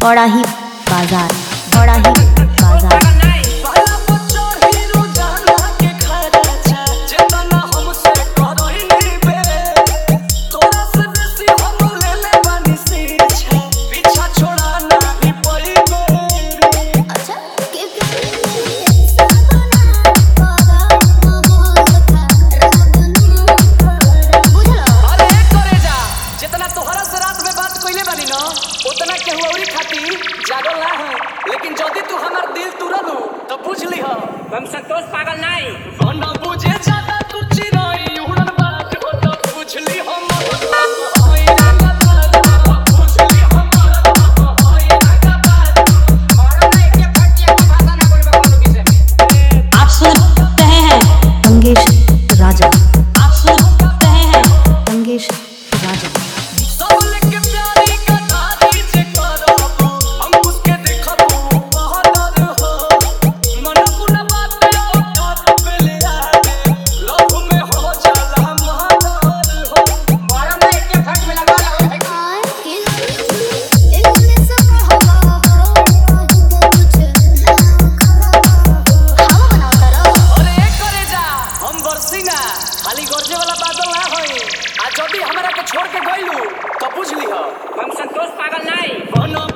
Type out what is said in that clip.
बड़ाही बाजार, बड़ाही बाजार। उतना केहू औरी खाती जागल ना है, लेकिन जदी तू हमार दिल तुरलू तो पूछ ली हो हम संतोष पागल नहीं हो ना बुझे ज्यादा तू चिराई उड़न बात हो तो पूछ ली हो आप सुन रहे हैं मंगेश राजा, आप सुन रहे हैं मंगेश राजा। खाली गरजे वाला बादल ना होई आ जदी हमरा के छोड़ के गइलू तो बुझ ली हो हम संतोष पागल नहीं।